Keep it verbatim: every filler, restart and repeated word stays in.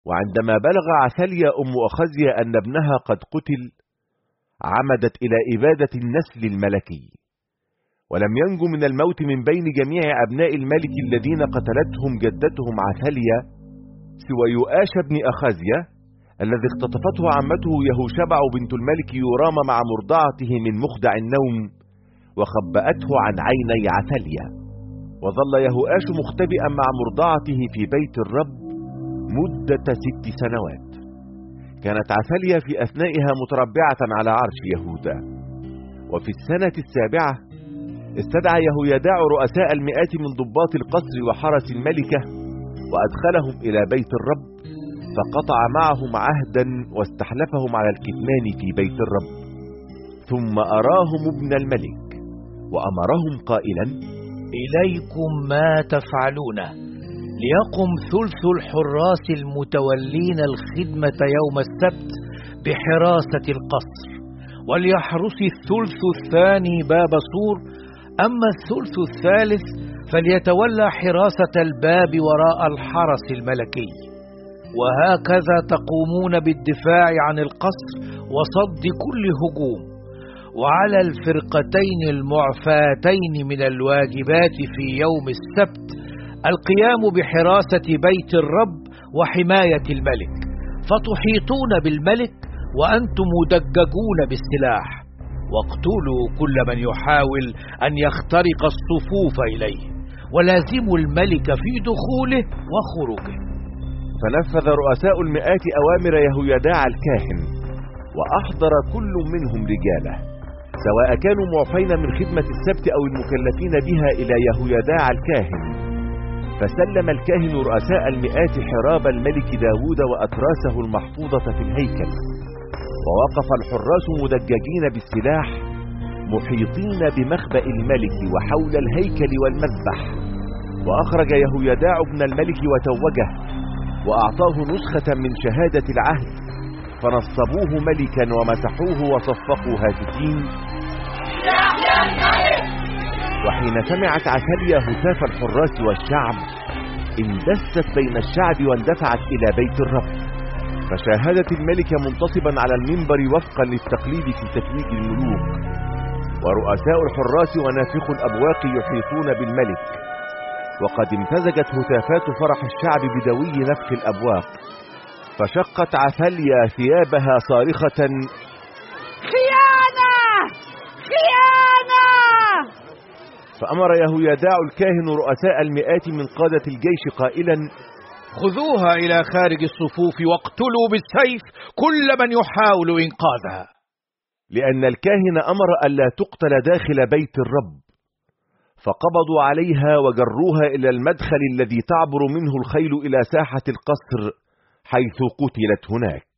وعندما بلغ عثاليا أم أخزيا أن ابنها قد قتل، عمدت إلى إبادة النسل الملكي، ولم ينجو من الموت من بين جميع أبناء الملك الذين قتلتهم جدتهم عثاليا سوى يؤاش بن أخزيا الذي اختطفته عمته يهوشبع بنت الملك يورام مع مرضعته من مخدع النوم وخبأته عن عيني عثاليا. وظل يهوآش مختبئا مع مرضعته في بيت الرب مدة ست سنوات. كانت عثاليا في أثنائها متربعة على عرش يهوذا. وفي السنة السابعة استدعى يهويداع رؤساء المئات من ضباط القصر وحرس الملكة وأدخلهم إلى بيت الرب، فقطع معهم عهدا واستحلفهم على الكتمان في بيت الرب. ثم أراهم ابن الملك وأمرهم قائلا: إليكم ما تفعلونه، ليقم ثلث الحراس المتولين الخدمة يوم السبت بحراسة القصر، وليحرس الثلث الثاني باب سور، أما الثلث الثالث فليتولى حراسة الباب وراء الحرس الملكي. وهكذا تقومون بالدفاع عن القصر وصد كل هجوم. وعلى الفرقتين المعفاتين من الواجبات في يوم السبت القيام بحراسة بيت الرب وحماية الملك، فتحيطون بالملك وأنتم مدججون بالسلاح، واقتلوا كل من يحاول أن يخترق الصفوف إليه، ولازموا الملك في دخوله وخروجه. فنفذ رؤساء المئات أوامر يهويداع الكاهن، وأحضر كل منهم رجاله سواء كانوا معفين من خدمة السبت أو المكلفين بها إلى يهويداع الكاهن. فسلم الكاهن رؤساء المئات حراب الملك داود وأتراسه المحفوظة في الهيكل، ووقف الحراس مدججين بالسلاح محيطين بمخبأ الملك وحول الهيكل والمذبح. وأخرج يهويداع ابن الملك وتوجه، وأعطاه نسخة من شهادة العهد، فنصبوه ملكا ومسحوه وصفقوا هاتفين. وحين سمعت عثاليا هتاف الحراس والشعب اندست بين الشعب واندفعت إلى بيت الرب، فشاهدت الملك منتصبا على المنبر وفقا للتقليد في تتويج الملوك، ورؤساء الحراس ونافخ الأبواق يحيطون بالملك. وقد امتزجت هتافات فرح الشعب بدوي نفخ الأبواق، فشقت عثاليا ثيابها صارخة: خيانة! خيانة! فأمر يهويداع الكاهن رؤساء المئات من قادة الجيش قائلا: خذوها إلى خارج الصفوف واقتلوا بالسيف كل من يحاول إنقاذها. لأن الكاهن أمر ألا تقتل داخل بيت الرب. فقبضوا عليها وجروها إلى المدخل الذي تعبر منه الخيل إلى ساحة القصر حيث قتلت هناك.